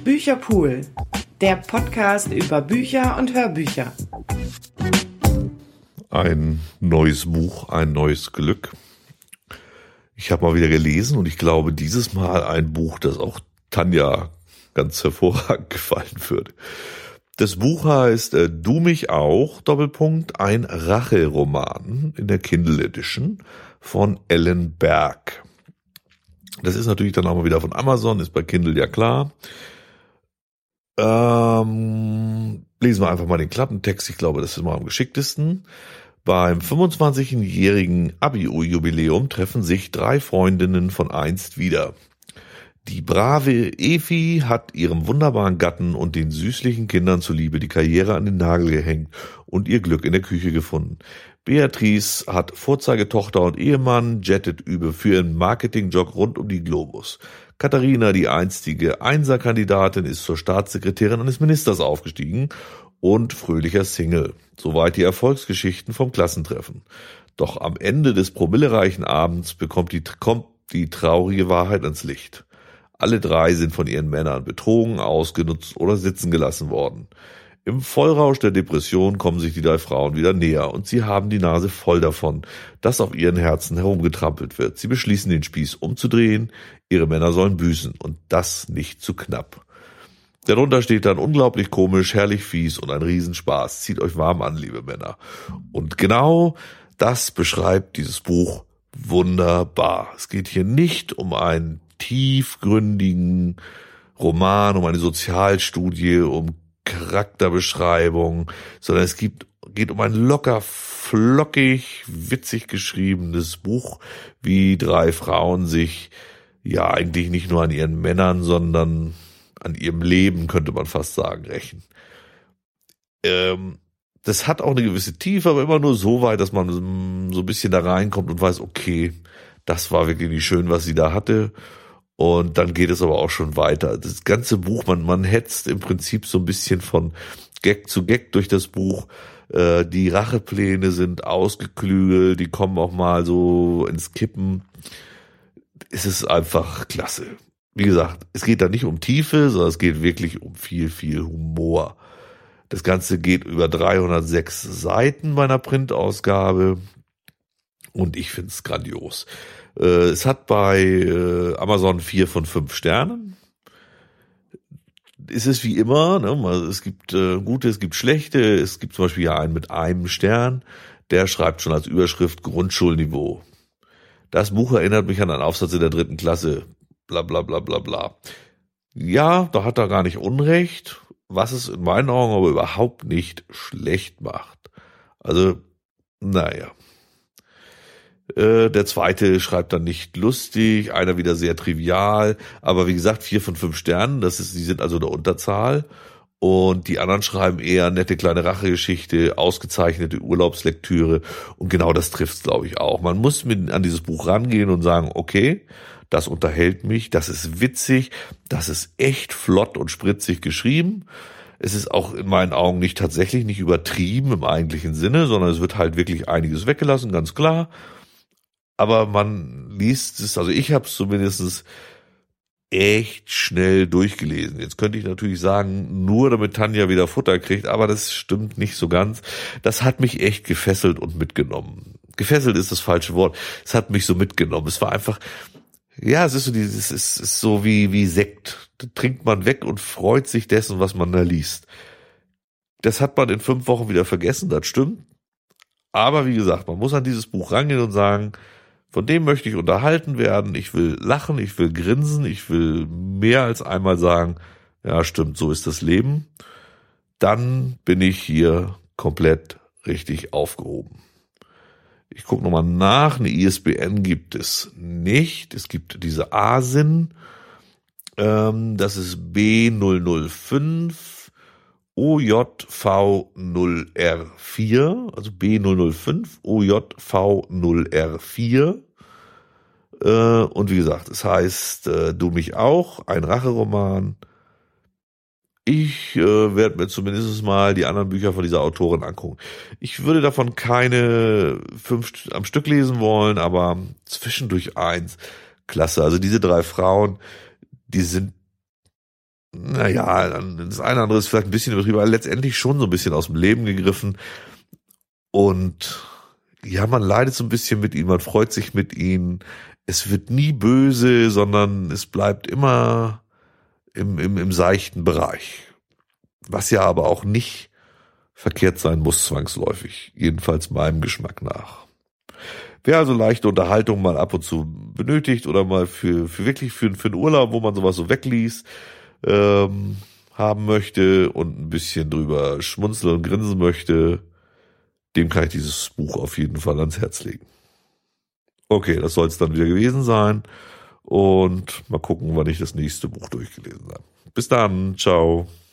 Bücherpool, der Podcast über Bücher und Hörbücher. Ein neues Buch, ein neues Glück. Ich habe mal wieder gelesen und ich glaube dieses Mal ein Buch, das auch Tanja ganz hervorragend gefallen würde. Das Buch heißt Du mich auch, Doppelpunkt, ein Rache-Roman in der Kindle Edition von Ellen Berg. Das ist natürlich dann auch mal wieder von Amazon, ist bei Kindle ja klar. Lesen wir einfach mal den Klappentext, ich glaube, das ist mal am geschicktesten. Beim 25-jährigen Abi-Jubiläum treffen sich 3 Freundinnen von einst wieder. Die brave Evi hat ihrem wunderbaren Gatten und den süßlichen Kindern zuliebe die Karriere an den Nagel gehängt und ihr Glück in der Küche gefunden. Beatrice hat Vorzeigetochter und Ehemann, jettet für ihren Marketingjob rund um die Globus. Katharina, die einstige Einser-Kandidatin, ist zur Staatssekretärin eines Ministers aufgestiegen und fröhlicher Single. Soweit die Erfolgsgeschichten vom Klassentreffen. Doch am Ende des promillereichen Abends kommt die traurige Wahrheit ans Licht. Alle 3 sind von ihren Männern betrogen, ausgenutzt oder sitzen gelassen worden. Im Vollrausch der Depression kommen sich die 3 Frauen wieder näher und sie haben die Nase voll davon, dass auf ihren Herzen herumgetrampelt wird. Sie beschließen, den Spieß umzudrehen, ihre Männer sollen büßen und das nicht zu knapp. Darunter steht dann unglaublich komisch, herrlich fies und ein Riesenspaß. Zieht euch warm an, liebe Männer. Und genau das beschreibt dieses Buch wunderbar. Es geht hier nicht um einen tiefgründigen Roman, um eine Sozialstudie, um Charakterbeschreibung, sondern es geht um ein locker, flockig, witzig geschriebenes Buch, wie 3 Frauen sich ja eigentlich nicht nur an ihren Männern, sondern an ihrem Leben, könnte man fast sagen, rächen. Das hat auch eine gewisse Tiefe, aber immer nur so weit, dass man so ein bisschen da reinkommt und weiß, okay, das war wirklich nicht schön, was sie da hatte. Und dann geht es aber auch schon weiter. Das ganze Buch, man hetzt im Prinzip so ein bisschen von Gag zu Gag durch das Buch. Die Rachepläne sind ausgeklügelt, die kommen auch mal so ins Kippen. Es ist einfach klasse. Wie gesagt, es geht da nicht um Tiefe, sondern es geht wirklich um viel, viel Humor. Das Ganze geht über 306 Seiten bei einer Printausgabe und ich finde es grandios. Es hat bei Amazon 4 von 5 Sternen. Es ist wie immer, ne? Es gibt gute, es gibt schlechte. Es gibt zum Beispiel ja einen mit einem Stern, der schreibt schon als Überschrift Grundschulniveau. Das Buch erinnert mich an einen Aufsatz in der 3. Klasse. Bla bla bla bla bla. Ja, da hat er gar nicht Unrecht, was es in meinen Augen aber überhaupt nicht schlecht macht. Also, naja. Der zweite schreibt dann nicht lustig, einer wieder sehr trivial, aber wie gesagt 4 von 5 Sternen, die sind also der Unterzahl und die anderen schreiben eher nette kleine Rachegeschichte, ausgezeichnete Urlaubslektüre und genau das trifft's, glaube ich, auch. Man muss an dieses Buch rangehen und sagen, okay, das unterhält mich, das ist witzig, das ist echt flott und spritzig geschrieben. Es ist auch in meinen Augen tatsächlich nicht übertrieben im eigentlichen Sinne, sondern es wird halt wirklich einiges weggelassen, ganz klar. Aber man liest es, also ich habe es zumindest echt schnell durchgelesen. Jetzt könnte ich natürlich sagen, nur damit Tanja wieder Futter kriegt, aber das stimmt nicht so ganz. Das hat mich echt gefesselt und mitgenommen. Gefesselt ist das falsche Wort. Es hat mich so mitgenommen. Es war einfach, ja, es ist so wie Sekt. Da trinkt man weg und freut sich dessen, was man da liest. Das hat man in 5 Wochen wieder vergessen, das stimmt. Aber wie gesagt, man muss an dieses Buch rangehen und sagen, von dem möchte ich unterhalten werden, ich will lachen, ich will grinsen, ich will mehr als einmal sagen, ja stimmt, so ist das Leben. Dann bin ich hier komplett richtig aufgehoben. Ich gucke nochmal nach, eine ISBN gibt es nicht. Es gibt diese ASIN, das ist B005 OJV0R4, also B005 OJV0R4. Und wie gesagt, es heißt Du mich auch, ein Racheroman. Ich werde mir zumindest mal die anderen Bücher von dieser Autorin angucken. Ich würde davon keine 5 am Stück lesen wollen, aber zwischendurch eins. Klasse. Also diese 3 Frauen, die sind naja, das eine oder andere ist vielleicht ein bisschen übertrieben, aber letztendlich schon so ein bisschen aus dem Leben gegriffen. Und ja, man leidet so ein bisschen mit ihm, man freut sich mit ihm. Es wird nie böse, sondern es bleibt immer im seichten Bereich. Was ja aber auch nicht verkehrt sein muss, zwangsläufig. Jedenfalls meinem Geschmack nach. Wer also leichte Unterhaltung mal ab und zu benötigt oder mal für einen Urlaub, wo man sowas so wegliest, haben möchte und ein bisschen drüber schmunzeln und grinsen möchte, dem kann ich dieses Buch auf jeden Fall ans Herz legen. Okay, das soll es dann wieder gewesen sein und mal gucken, wann ich das nächste Buch durchgelesen habe. Bis dann, ciao.